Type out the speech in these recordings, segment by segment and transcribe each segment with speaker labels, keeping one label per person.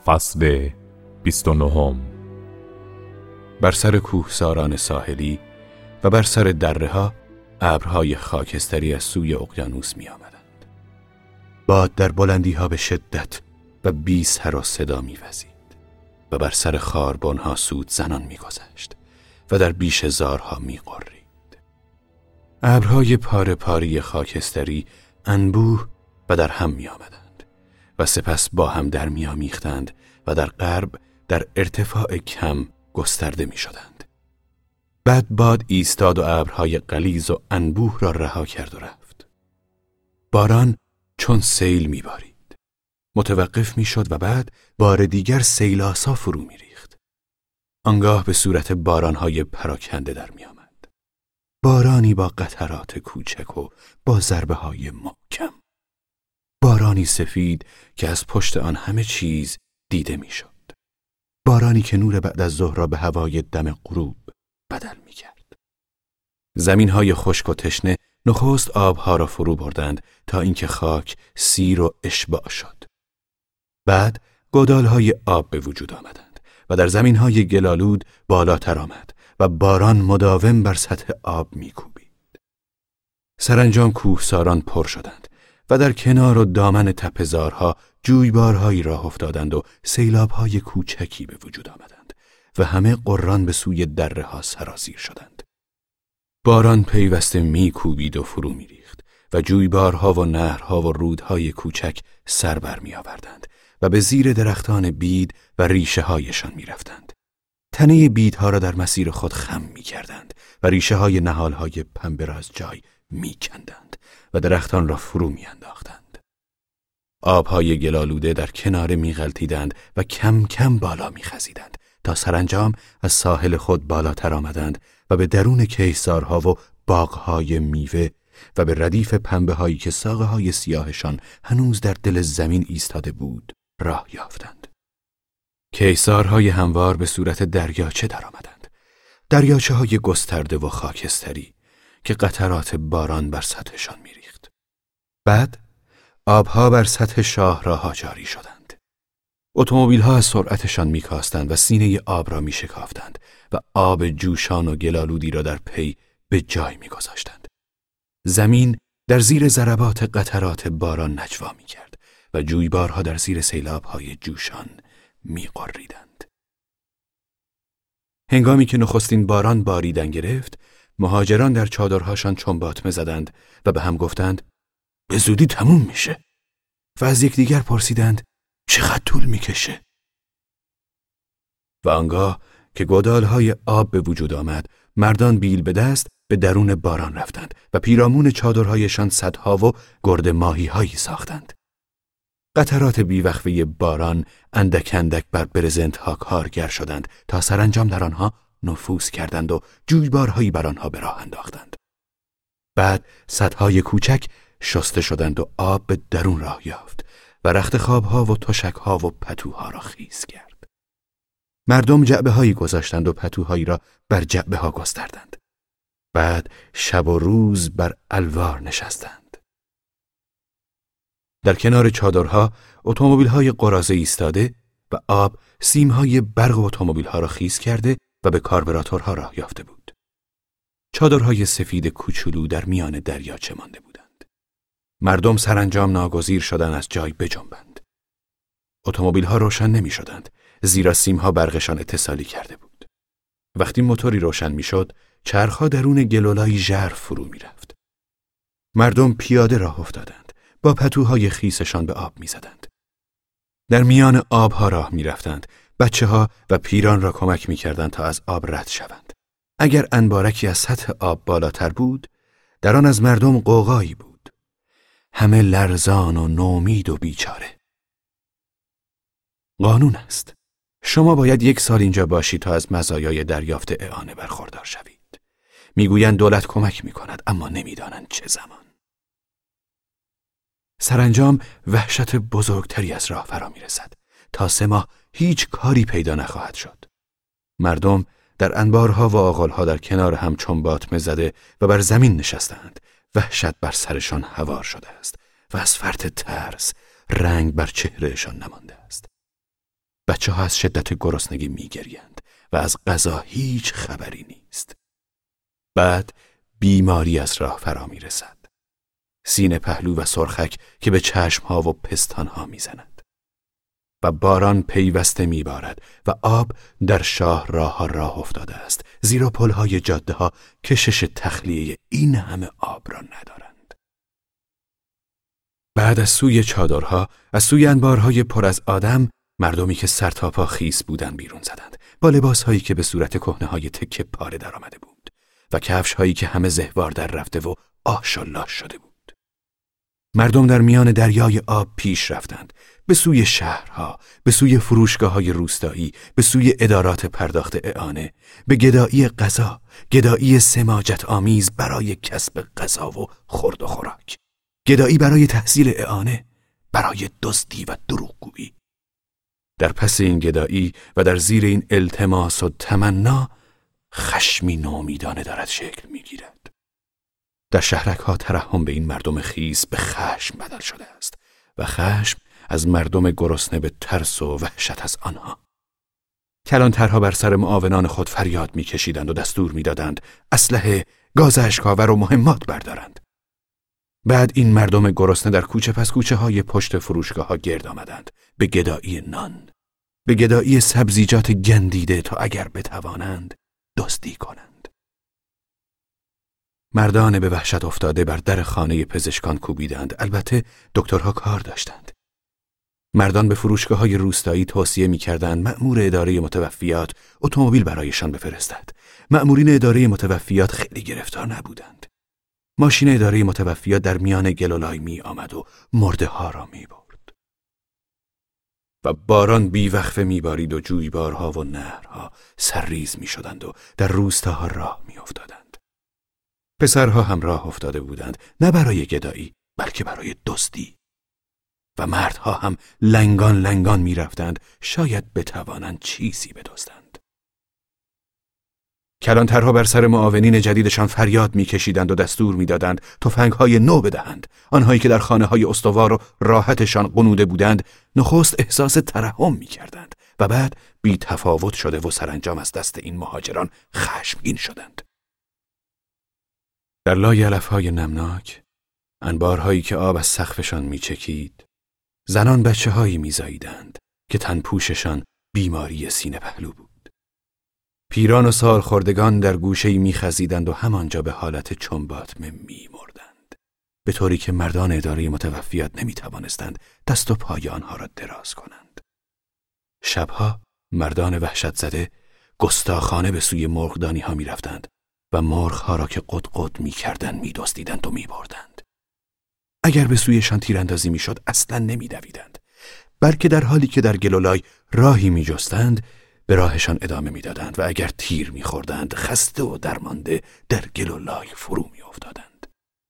Speaker 1: فصل 29.
Speaker 2: بر سر کوهساران ساحلی و بر سر دره‌ها ابرهای خاکستری از سوی اقیانوس می آمدند. باد در بلندی‌ها به شدت و بی سر و صدا می وزید و بر سر خاربان‌ها سود زنان می گذشت و در بیش زارها می غرید. ابرهای پاره پاری خاکستری انبوه و در هم می آمدند و سپس با هم در می آمیختند و در غرب در ارتفاع کم گسترده می شدند. بعد باد ایستاد و ابرهای غلیظ و انبوه را رها کرد و رفت. باران چون سیل می بارید. متوقف می شد و بعد بار دیگر سیلاسا فرو می ریخت. آنگاه به صورت بارانهای پراکنده در می آمد. بارانی با قطرات کوچک و با ضربه های محکم. بارانی سفید که از پشت آن همه چیز دیده می شد. بارانی که نور بعد از ظهر را به هوای دم غروب بدل می کرد. زمینهای خشک و تشنه نخست آبها را فرو بردند تا اینکه خاک سیر و اشباع شد. بعد گودالهای آب به وجود آمدند و در زمینهای گلالود بالاتر آمد و باران مداوم بر سطح آب می کوبید. سرانجام کوهساران پر شدند و در کنار و دامن تپه‌زارها جویبارهایی راه افتادند و سیلاب‌های کوچکی به وجود آمدند و همه قران به سوی دره‌ها سرازیر شدند. باران پیوسته میکوبید و فرو میریخت و جویبارها و نهرها و رودهای کوچک سر بر می‌آوردند و به زیر درختان بید و ریشه‌هایشان می‌رفتند. تنه بیدها را در مسیر خود خم می‌کردند و ریشه‌های نهال‌های پنبه را از جای می‌کندند و درختان را فرو می‌انداختند. آبهای گلالوده در کناره می‌غلتیدند و کم کم بالا می‌خزیدند تا سرانجام از ساحل خود بالاتر آمدند و به درون کیسارها و باغهای میوه و به ردیف پنبه‌هایی که ساقه‌های سیاهشان هنوز در دل زمین ایستاده بود راه یافتند. کیسارهای هموار به صورت دریاچه در آمدند. دریاچه‌های گسترده و خاکستری که قطرات باران بر سطحشان می‌ریخت. بعد آبها بر سطح شاهراه‌ها جاری شدند. اتومبیل‌ها از سرعتشان می‌کاستند و سینه آب را می‌شکافتند و آب جوشان و گلالودی را در پی به جای می‌گذاشتند. زمین در زیر ضربات قطرات باران نجوا می‌کرد و جویبارها در زیر سیلاب‌های جوشان می‌غریدند. هنگامی که نخستین باران باریدن گرفت، مهاجران در چادرهاشان چنباتمه زدند و به هم گفتند به زودی تموم میشه و از یکدیگر پرسیدند چقدر طول میکشه. و آنگاه که گودالهای آب به وجود آمد، مردان بیل به دست به درون باران رفتند و پیرامون چادرهایشان سدها و گرد ماهی‌هایی ساختند. قطرات بیوقفه باران اندک اندک بر برزنت‌ها کارگر شدند تا سرانجام در آنها نفوذ کردند و جویبارهایی بر آنها به راه انداختند. بعد سدهای کوچک شسته شدند و آب به درون راه یافت و رخت خوابها و تشکها و پتوها را خیس کرد. مردم جعبه‌هایی گذاشتند و پتوهایی را بر جعبه‌ها گستردند. بعد شب و روز بر الوار نشستند. در کنار چادرها اتومبیل‌های قراضه ایستاده و آب سیم‌های برق اتومبیل‌ها را خیس کرده و به کاربراتورها راه یافته بود. چادرهای سفید کوچولو در میان دریاچه مانده بودند. مردم سرانجام ناگزیر شدند از جای بجنبند. اتومبیل‌ها روشن نمی‌شدند زیرا سیم‌ها برقشان اتصالی کرده بود. وقتی موتوری روشن می‌شد، چرخ‌ها درون گلولای ژرف فرو می‌رفت. مردم پیاده راه افتادند، با پتوهای خیسشان به آب می‌زدند. در میان آب‌ها راه می‌رفتند. بچه‌ها و پیران را کمک می‌کردند تا از آب رد شوند. اگر انبارکی از سطح آب بالاتر بود، در آن از مردم غوغایی بود. همه لرزان و نومید و بیچاره. قانون است. شما باید 1 سال اینجا باشید تا از مزایای دریافت اعانه برخوردار شوید. میگویند دولت کمک می‌کند اما نمی‌دانند چه زمان. سرانجام وحشت بزرگتری از راه فرا می‌رسد. تا 3 ماه هیچ کاری پیدا نخواهد شد. مردم در انبارها و آغالها در کنار هم چنباتمه زده و بر زمین نشستند. وحشت بر سرشان هوار شده است و از فرط ترس رنگ بر چهرهشان نمانده است. بچه‌ها از شدت گرسنگی می‌گریند و از غذا هیچ خبری نیست. بعد بیماری از راه فرا می‌رسد. سینه پهلو و سرخک که به چشم‌ها و پستان‌ها می‌زند. و باران پیوسته می‌بارد و آب در شاه راه افتاده است، زیرا پل‌های جاده‌ها کشش تخلیه این همه آب را ندارند. بعد از سوی چادرها، از سوی انبارهای پر از آدم، مردمی که سر تا پا خیس بودند بیرون زدند، با لباسهایی که به صورت کهنه‌های تکه پاره در آمده بود و کفش‌هایی که همه زهوار در رفته و آش و لاش شده بود. مردم در میان دریای آب پیش رفتند، به سوی شهرها، به سوی فروشگاه‌های روستایی، به سوی ادارات پرداخت اعانه، به گدایی غذا، گدایی سماجت آمیز برای کسب غذا و خورد و خوراک، گدایی برای تحصیل اعانه، برای دزدی و دروغگویی. در پس این گدایی و در زیر این التماس و تمنا، خشمی نومیدانه دارد شکل می‌گیرد. در شهرک‌ها ترحم به این مردم خیس به خشم بدل شده است و خشم از مردم گرسنه به ترس و وحشت از آنها. کلانترها بر سر معاونان خود فریاد می‌کشیدند و دستور می‌دادند اسلحه، گاز اشک‌آور و مهمات بردارند. بعد این مردم گرسنه در کوچه پس کوچه های پشت فروشگاه‌ها گرد آمدند، به گدایی نان، به گدایی سبزیجات گندیده تا اگر بتوانند دزدی کنند. مردان به وحشت افتاده بر در خانه پزشکان کوبیدند، البته دکترها کار داشتند. مردان به فروشگاه‌های روستایی توصیه می‌کردند مأمور اداره متوفیات اتومبیل برایشان بفرستد. مأمورین اداره متوفیات خیلی گرفتار نبودند. ماشین اداره متوفیات در میان گل و لای می آمد و مرده ها را می برد. و باران بیوقفه می بارید و جویبارها و نهرها سرریز می شدند و در روستاها راه می افتادند. پسرها هم راه افتاده بودند، نه برای گدایی بلکه برای دزدی. و مردها هم لنگان لنگان می رفتند، شاید بتوانند چیزی بدزدند. کلانترها بر سر معاونین جدیدشان فریاد می‌کشیدند و دستور می‌دادند تفنگ‌های نو بدهند. آنهایی که در خانه‌های استوار و راحتشان غنوده بودند، نخست احساس ترحم می‌کردند و بعد بی تفاوت شده و سرانجام از دست این مهاجران خشمگین شدند. در لای علف‌های نمناک، انبارهایی که آب از سقفشان می‌چکید، زنان بچه‌هایی می‌زاییدند که تنپوششان بیماری سینه پهلو بود. پیران و سالخوردگان در گوشه‌ای می‌خزیدند و همانجا به حالت چنباتمه می‌مردند، به طوری که مردان اداره متوفیات نمی‌توانستند دست و پای آنها را دراز کنند. شبها مردان وحشت زده گستاخانه به سوی مرغدانی‌ها می‌رفتند و مرغ‌ها را که قدقد می‌کردند می‌دزدیدند و می‌بردند. اگر به سویشان تیراندازی می‌شد اصلاً نمی‌دویدند، بلکه در حالی که در گل و لای راهی می‌جستند به راهشان ادامه می‌دادند و اگر تیر می‌خوردند خسته و درمانده در گل و لای فرو می‌افتادند.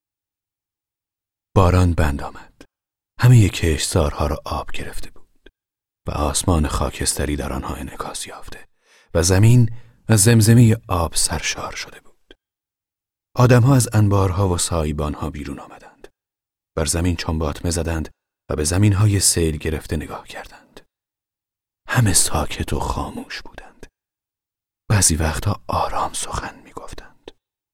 Speaker 2: باران بند آمد. همه کشتزارها را آب گرفته بود و آسمان خاکستری در آنها انعکاس یافته و زمین از زمزمه آب سرشار شده بود. آدم‌ها از انبارها و سایبان‌ها بیرون آمدند. بر زمین چنباتمه زدند و به زمین‌های سیل گرفته نگاه کردند. همه ساکت و خاموش بودند. بعضی وقتا آرام سخن می گفتند.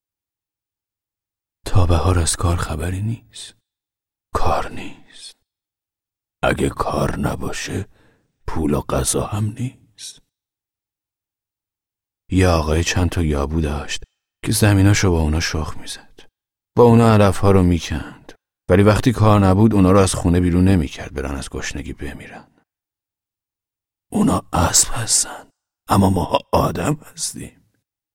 Speaker 2: تا بهار از کار خبری نیست. کار نیست. اگه کار نباشه پول و غذا هم نیست. یه آقای چند تا یابو داشت که زمیناشو با اونا شخ می زد. با اونا علفها رو می کند. ولی وقتی کار نبود اونا رو از خونه بیرون نمی کرد برن از گشنگی بمیرن. اونا اسب هستن، اما ما آدم هستیم.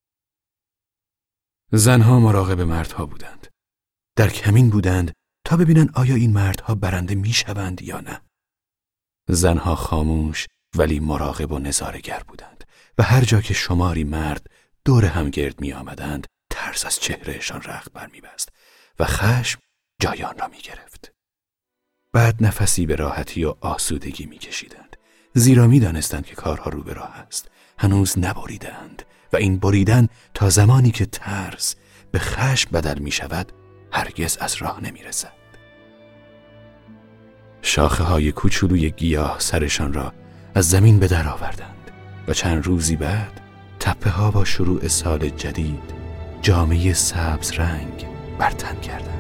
Speaker 2: زنها مراقب مردها بودند. در کمین بودند تا ببینن آیا این مردها برنده میشوند یا نه. زنها خاموش ولی مراقب و نظاره‌گر بودند و هر جا که شماری مرد دور هم گرد می آمدند ترس از چهرهشان رخت بر می بست و خشم جایان را می گرفت. بعد نفسی به راحتی و آسودگی می کشیدند، زیرا می دانستند که کارها رو به راه است. هنوز نبریدند و این بریدن تا زمانی که ترس به خشم بدل می شود هرگز از راه نمی رسد. شاخه های کوچولوی گیاه سرشان را از زمین به در آوردند و چند روزی بعد تپه ها با شروع سال جدید جامعه سبز رنگ بر تن کردند.